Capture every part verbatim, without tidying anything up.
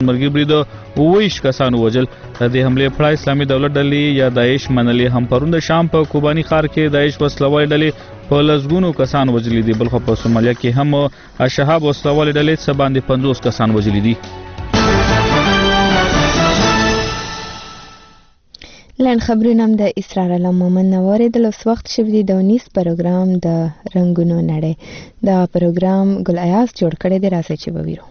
مرګي برید اوویش کسانو وژل. د دې حملې په اسلامي دولت ډلې یا داعش منلې هم پرون د شام په کوباني ښار کې داعش وسلوالې ډلې په لسګونو کسان وژلي دي. بلخو په سومالیا کې هم الشهاب وسلوالې ډلې څه باندې پنځوس کسان وژلي دي. لنډ خبرونه هم د اسرار الله مومن نه واورېدل. اوس وخت شوی دی د ونیس پروګرام د رنګونو نړۍ. دا پروګرام ګل ایاز جوړ کړی دی. راځئ چې ووینو.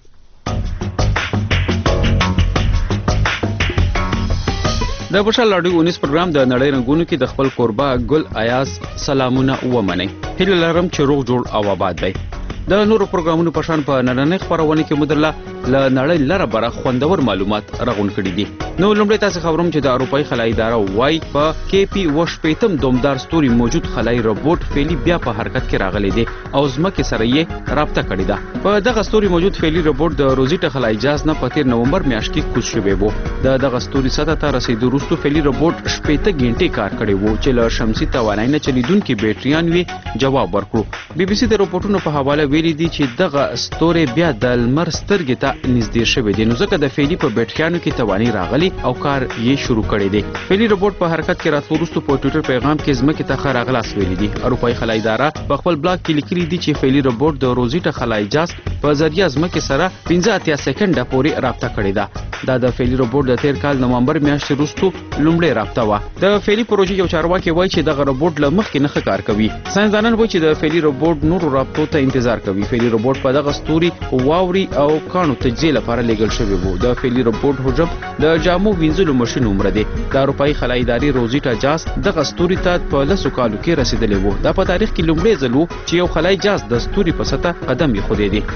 د بشال راډیو ونیس پروګرام د نړۍ رنګونو کې د خپل کوربه ګل ایاز سلامونه ومنئ. هیله لرم چې روغ جوړ او آباد وئ. د نورو پروګرامونو په شان په نننۍ خپرونه کې مدرله له نړۍ لره بره خوندور معلومات راغونډ کړي دي. نو لومړی تاسو خبروم چې د اروپאי خلایي اداره وايي په کې پی وشپېتم دومدار ستوري موجود خلایي روبوټ فعلی بیا په حرکت کې راغلی دی او ځمکې سره یې رابطه کړې ده. په دغه ستوري موجود فعلی روبوټ د روزیټا خلایي جهاز نه په تیر نومبر میاشت کې کوز شوی و. د دغه ستوري سطح ته رسیدو وروسته فعلی روبوټ شپېته غنټې کار کړی و چې له شمسي توانایي نه چلیدونکي بیټریان وی جواب ورکړو. بي بي سي د روبوټونو په حواله ویلي دي چې دغه ستوري بیا د لمر سترګې ته نږدې شوی دی، نو ځکه د فعلی په بیټریانو کې توانایي راغلی او کار یې شروع کړی دی. فعلی روبوټ په حرکت کې راتلو وروسته په ټویټر پیغام کې ځمکې ته ښه راغلاست ویلي دي. اروپایي خلایي اداره په خپل بلاګ کې لیکلي دي چې فعلی روبوټ د روزیټا خلایي جهاز په ذریعه ځمکې سره پنځه اتیا سکنډه پورې رابطه کړې ده. دا د فعلی روبوټ د تیر کال نومبر میاشتې وروسته لومړی رابطه وه. د فعلی پروژې یو چارواکي وایي چې دغه روبوټ له مخکې نه ښه کار کوي. ساینسدانان وایي چې د فعلی روبوټ نورو رابطو ته انتظار کوي. فعلی روبوټ په دغه ستوري واوري او کاڼو تجزیې لپاره لیږل شوی و. د فعلی روبوټ حجم د جامو وینځلو ماشین عمره دی. د اروپایي خلایي ادارې روزیټا جهاز دغه ستوري ته په لسو کالو کې رسیدلی و. دا په تاریخ کې لومړی ځل و چې یو خلایي جهاز د ستوري په سطح قدم ایښودی دی.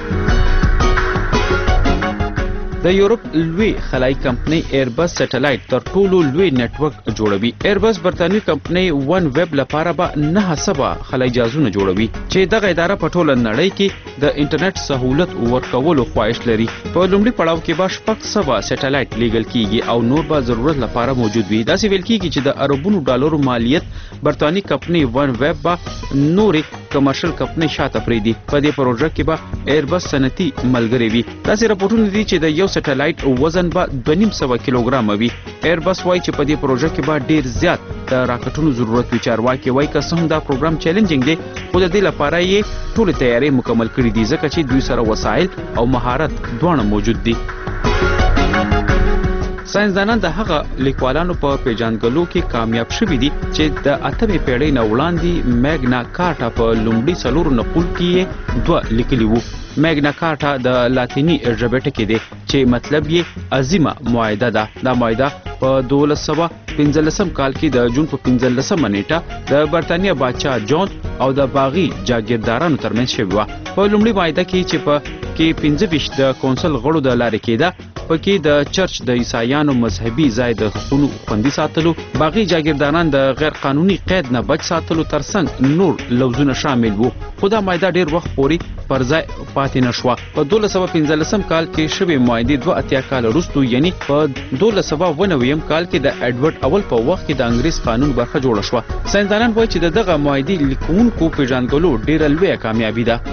د یورپ لوی خلایي کمپنۍ ایربس سټلایټ تر ټولو لوی نتورک جوړوي. ایربس برتانوي کمپنۍ ون ویب لپاره به نه سبا خلایي جهازونه جوړوي چې دغه اداره په ټوله نړۍ کې د انټرنیټ سہولت ورکولو خواهش لري. په لومړي پړاو کې به شپږ سوه سټلایټ لیږل کیږي او نور به ضرورت لپاره موجود وي. داسې ویل کیږي چې د اربونو ډالرو مالیت برتانوي کمپنۍ ون ویب به نورې کمرشل کمپنۍ شاته پرېږدي. په دې پروژه کې به ایربس صنعتي ملګری وي. داسې راپورټونه دي چې د یو سټلایټ وزن به دوه نیم سوه کیلوګرامه وي. ایربس وایي چې په دې پروژه کې به ډیر زیات د راکټونو ضرورت وي. چارواکي وایي که څه هم دا پروګرام چیلنجینګ دی خو د دې لپاره یې ټولې تیارۍ مکمل کړي دي ځکه چې دوی سره وسایل او مهارت دواړه موجود دي. ساینسدانان د هغه لیکوالانو په پیژندګلو کې کامیاب شوي دي چې د اتمې پیړۍ نه وړاندې میګنا کارټا په لومړي څلورو نقل کې دوه لیکلي وو. میګنا کارټا د لاتیني ژبې ټکی دی چې مطلب یې عظیمه معاهده ده. دا معاهده په دولس سوه پنځلسم کال کې د جون په پنځلسمه نیټه د برتانیا بادشاه جون او د باغي جاګیردارانو ترمنځ شوې وه. په لومړي معاهده کې چې په کې پنځه ویشت د کونسل غړو د لارې کېده پکې د چرچ د عیسایانو مذهبي ځای د حقونو خوندي ساتلو، باغي جاګیرداران د غیر قانوني قید نه بچ ساتلو ترڅنګ نور لوزونه شامل وو. خو دا معاهده ډیر وخت پورې پر ځای پاتې نه شوه. په دولس سوه پنځلسم کال کې شوې معاهدې دوه اتیا کاله وروسته یعنې په دولس سوه اووه نویم کال کې د ایډورډ اول په وخت کې د انګریز قانون برخه جوړه شوه. ساینسدانان وایي چې د دغه معاهدې لیکونکو پیژندګلو ډیره لویه کامیابي ده.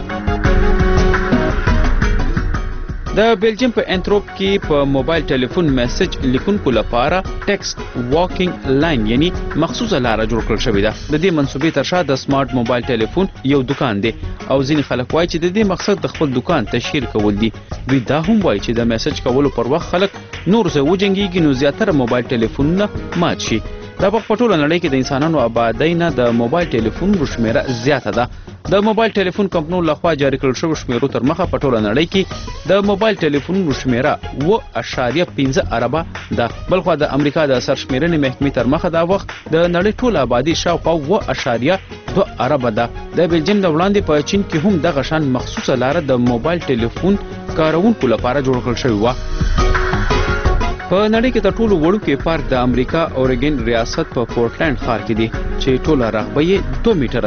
د بیلجیم په انتروپ کې په موبایل ټلیفون میسج لیکونکو لپاره ټیکسټ واکینګ لاین یعنی مخصوصه لاره جوړ کړل شوې ده. د دې منصوبې تر شا د سمارټ موبایل ټلیفون یو دکان دی او ځینې خلک وایي چې د دې مقصد د خپل دکان تشهیر کول دي. دوی دا هم وایي چې د میسج کولو پر وخت خلک نور څه وجنګېږي نو زیاتره موبایل ټلیفونونه مات شي. دا په ټوله نړۍ کې د انسانانو آبادۍ نه د موبایل ټلیفونونو شمیره زیاته ده. د موبایل ټلیفون کمپنیو لخوا جاری کړل شویو شمیرو تر مخه په ټوله نړۍ کې د موبایل ټلیفونونو شمیره اوه اعشاریه پنځه اربه ده. بلخوا د امریکا د سرشمیرنې محکمې تر مخه دا وخت د نړۍ ټوله آبادي شاوخوا اوه اعشاریه دوه اربه ده. د بیلجیم نه وړاندې په چین کې هم دغه شان مخصوصه لاره د موبایل ټلیفون کاروونکو لپاره جوړ کړل شوې وه. په نړۍ کې تر ټولو وړوکی پارک د امریکا اورګن ریاست په پورټلند ښار کې دی چې ټوله رقبه یې دوه میټره ده.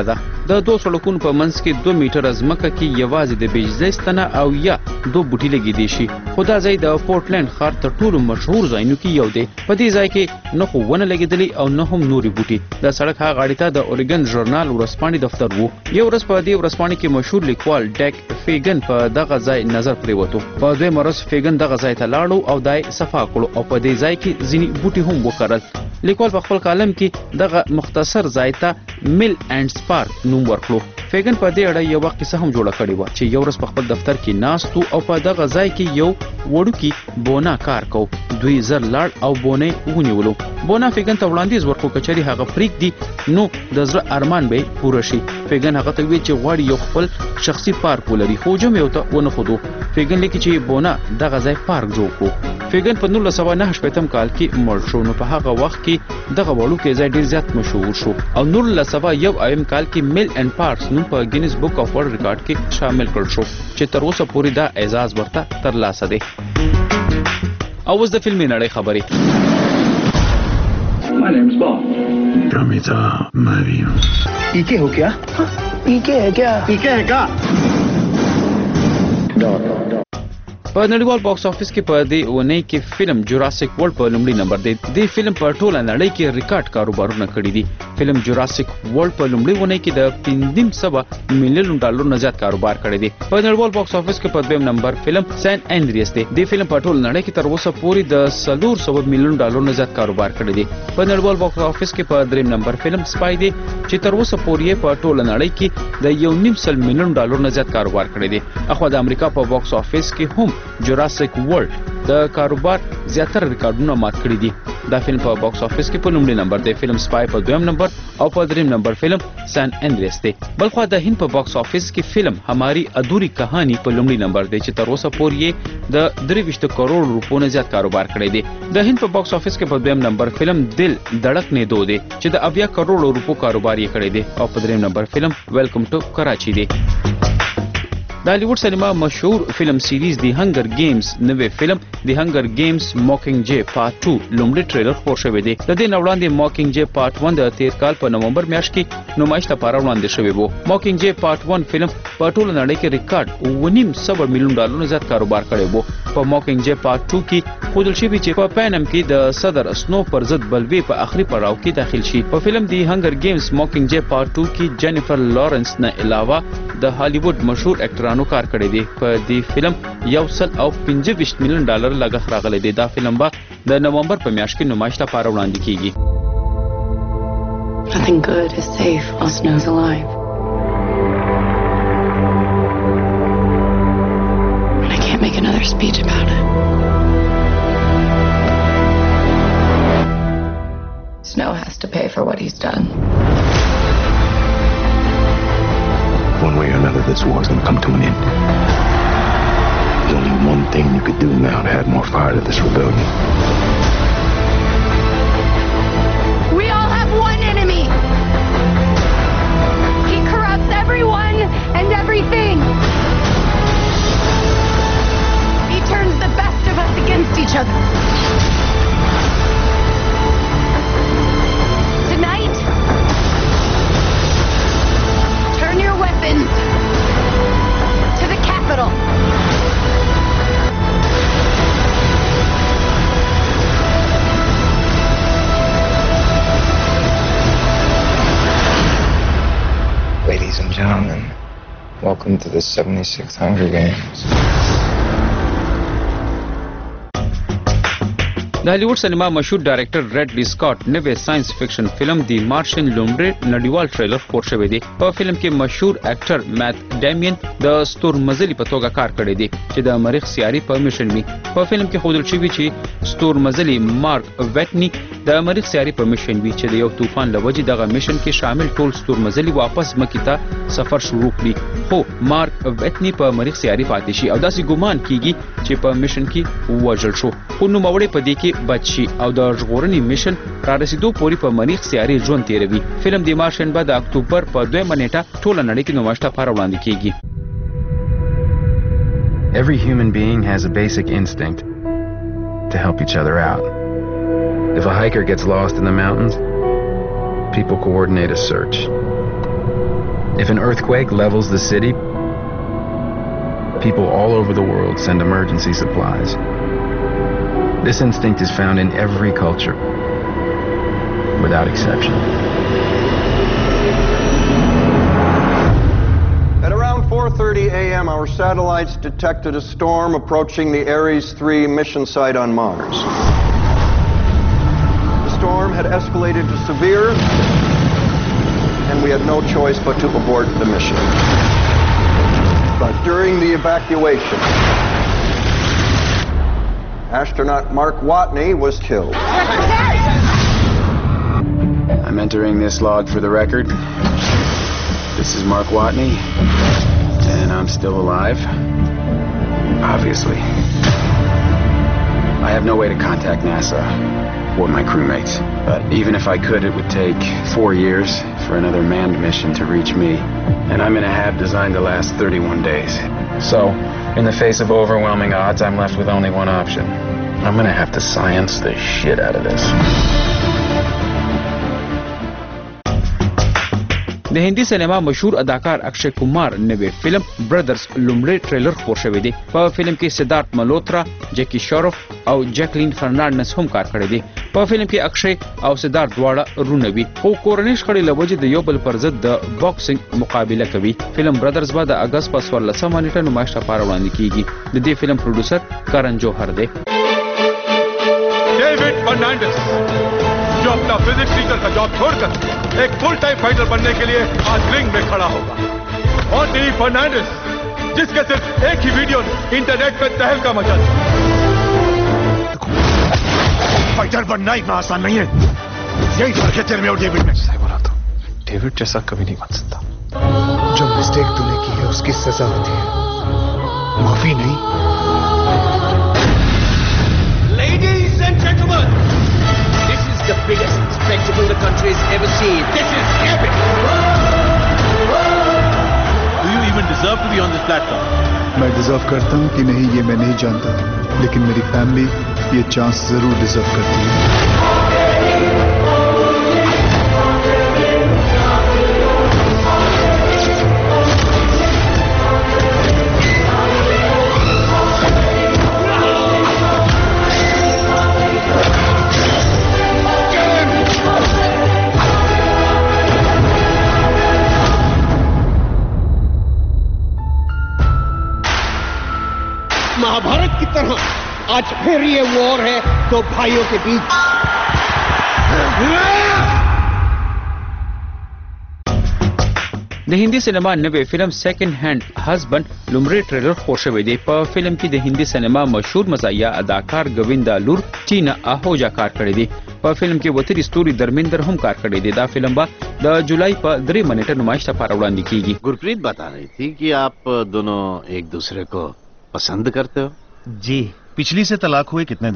د دوه سړکونو په منځ کې دوه میټر ځمکه کې یوازې د بجلی ستنه او یا دوه بوټي لګیدي شي. خو دا ځای د پورټلند ښار تر ټولو مشهور ځایونو کې یو دی. په دې ځای کې نه خو ونه لګیدلي او نه هم نوري بوټي. د سړک هغه غاړې ته د اورګن ژورنال ورځپاڼې دفتر وو. یو ورځ په دې ورځپاڼې کې مشهور لیکوال ډیک فیګن په دغه ځای نظر پریوتو. په دوی مرز فیګن دغه ځای ته لاړو او دای صفا کړو او په دې ځای کې ځینی بوټي هم وکړل. لیکوال په خپل کالم کې دغه مختصر ځای ته میل اینڈ سپارک نوم ورکړو. فیګن په دې اړه یو وخت کیسه هم جوړه کړې و چې یو ورځ په خپل دفتر کې ناست او په دغه ځای کې یو وړوکی بونا کار کو. دوی زر لاړ او بونې ونیولو. بونا فیګن ته وړاندیز ورکړو کچري هغه پریک دی نو د زړه ارمان به پوره شي. فیګن هغه ته وی چې غواړي یو خپل شخصي پارک ولري خو جمع یو ته ونه خودو. فیګن لیکي چې بونا دغه ځای پارک جوړ کړو. فیګن په نولس سوه نهه شپیتم کال کې مړ شو. نو په هغه وخت کې دغه وړوکی ځای ډیر زیات مشهور شو او نولس سوه یو اویم کال کې میل اینڈ پارکس نوم په ګینیز بک اف ورلد ریکارډ کې شامل کړل شو چې تر اوسه پورې دا اعزاز ورته ترلاسه دی. او اوس د فلمي نړۍ خبرې. My name's Bob. Ramita Mariam. पीके हो क्या? पीके है क्या? पीके है क्या? په نړیوال باکس افیس کې په دې اونۍ کې فلم جوراسیک ورلد په لومړي نمبر دی. د فلم په ټوله نړۍ کې ریکارډ کاروبارونه کړي دي. فلم جوراسیک ورلد په لومړي اونۍ کې د پنځه سوه میلیون ډالر نه زیات کاروبار کړی دی. په نړیوال باکس افیس کې په دویم نمبر فلم سین انډریس دی. د فلم په ټوله نړۍ کې تر اوسه پورې د څلور سوه میلیون ډالر نه زیات کاروبار کړی دی. په نړیوال باکس افیس کې په دریم نمبر فلم سپای دی چې تر اوسه پورې په ټوله نړۍ کې د یو نیم سل میلیون ډالر نه زیات کاروبار کړی دی. اخو د امریکا په باکس افیس کې هم جوراسیک ورلد د کاروبار زیاتره ریکارډونه مات کړي دي. دا فلم په باکس افیس کې په لومړي نمبر دی. فلم سپای په دویم نمبر او په دریم نمبر فلم سان انډریس دی. بلخو د هند په باکس افیس کې فلم ہماری ادھوری کہانی په لومړي نمبر دی چې تر اوسه پورې د درې ویشت کروڑ روپو نه زیات کاروبار کړی دی. د هند په باکس افیس کې په دویم نمبر فلم دل دھڑکنے دو دی چې د اویا کروڑ روپو کاروبار یې کړی دی او په دریم نمبر فلم ویلکم ټو کراچي دی. د هالیوډ سینما مشهور فلم سیریز دی هنگر گیمز نوې فلم دی هنگر گیمز ماکینګ جے پارت ټو لومړی ټریلر خپور شوی دی. د دې نه وړاندې ماکینګ جے پارت ون د تیر کال په نومبر میاشت کې نمایش لپاره وړاندې شوی وو. ماکینګ جے پارت ون فلم په ټوله نړۍ کې ریکارډ اوه نیم سوه میلیون ډالرونو زیات کاروبار کړی وو. په ماکینګ جے پارت ټو کې ښودل شوي چې په پینم کې د صدر سنو پر ضد بلوي په آخري پړاو کې داخل شي. په فلم دی هنگر گیمز ماکینګ جے پارت ټو کې جینیفر لارنس نه علاوه د هالیوډ مشهور اکټرانو کار کړی دی. په دې فلم یو سل او پنځه ویشت میلیون ډالر لګښت راغلی دی. دا فلم به د نومبر په میاشت کې نمایش لپاره وړاندې کیږي. Nothing good is safe while Snow's alive. And I can't make another speech about it. Snow has to pay for what he's done. One way or another, this war is going to come to an end. There's only one thing you could do now to add more fire to this rebellion. We all have one enemy. He corrupts everyone and everything. He turns the best of us against each other. Tonight, turn your weapons to the Capitol. Ladies and gentlemen, welcome to the seventy-sixth Hunger Games. د هالیوډ سینما مشهور ډایرکټر ریډلی سکاٹ نوې ساينس فکشن فلم دی مارشن لومړی نړیوال ټریلر خپور شوی دی. په فلم کې مشهور اکټر میت ډیمین د ستورمزلي په توګه کار کړی دی چې د مریخ سیاري په میشن وي. په فلم کې ښودل شوي چې ستورمزلي مارک ویټنی د مریخ سیاري په میشن وي چې د یو طوفان له وجې دغه میشن کې شامل ټول ستورمزلي واپس ځمکې ته سفر شروع کړي. خو مارک ویټنی په مریخ سیاري پاتې شي او داسې ګمان کیږي چې په میشن کې ووژل شو. خو نوموړی په دې کې بچ شي او د ژغورنې میشن را رسیدو پورې په مریخ سیاري ژوند تیروي. فلم د مارشن به د اکتوبر په دویمه نیټه ټوله نړۍ کې نمایش لپاره وړاندې کیږي. Every human being has a basic instinct to help each other out. If a hiker gets lost in the mountains, people coordinate a search. If an earthquake levels the city, people all over the world send emergency supplies. This instinct is found in every culture, without exception. At around four thirty a m, our satellites detected a storm approaching the Ares three mission site on Mars. The storm had escalated to severe, and we had no choice but to abort the mission. But during the evacuation, astronaut Mark Watney was killed. I'm entering this log for the record. This is Mark Watney, and I'm still alive. Obviously. I have no way to contact NASA or my crewmates, but even if I could, it would take four years for another manned mission to reach me, and I'm in a hab designed to last thirty-one days. So, in the face of overwhelming odds, I'm left with only one option. I'm gonna have to science the shit out of this. د هندي سینما مشهور اداکار اکشے کمار نوې فلم برادرز لومړی ټریلر خپور شوی دی. په فلم کې سدارت ملوترا، جیکی شروف او جیکلین فرنانډس هم کار کړی دی. په فلم کې اکشے او سدارت دواړه رونه وي، خو کورنۍ شخړې له وجې د یو بل پر ضد د باکسینګ مقابله کوي. فلم برادرز به د اگست په څوارلسمه نیټه نمایش لپاره وړاندې کیږي. د دې فلم پروډوسر کرن جوهر دی. David Fernandes जो अपना physics teacher का जॉब छोड़कर एक full time fighter बनने के लिए आज रिंग में खड़ा होगा, और डी फर्नांडिस जिसके सिर्फ एक ही वीडियो ने इंटरनेट पर तहलका मचा दिया। फाइटर बनना इतना आसान नहीं है, यही फर्क है तेरे में और डेविड में। सही बोला तो डेविड जैसा कभी नहीं बन सकता। जो मिस्टेक तूने की है उसकी सजा होती है, माफी नहीं। Ladies and gentlemen, this is the biggest spectacle the country has ever seen. This is epic. Do you even deserve to be on this platform? मैं डिजर्व करता हूँ कि नहीं ये मैं नहीं जानता, लेकिन मेरी फैमिली ये चांस जरूर डिजर्व करती है। महाभारत की तरह आज फिर ये वॉर है दो भाइयों के बीच। د هندي سینما نوې فلم سیکنډ هاند هزبند لومړی ټریلر خپور شوی دی. په فلم کې د هندي سینما مشهور مزاحیه اداکار ګویندا لور ټینا آهوجا کار کړی دی. په فلم کې وتری ستوري درمیندر هم کار کړی دی. دا فلم به د جولای په درې منټه نمایش لپاره وړاندې کیږي. गुरप्रीत बता रही थी कि आप दोनों एक दूसरे को पसंद करते हो। जी, पिछली से तलाक हुए कितने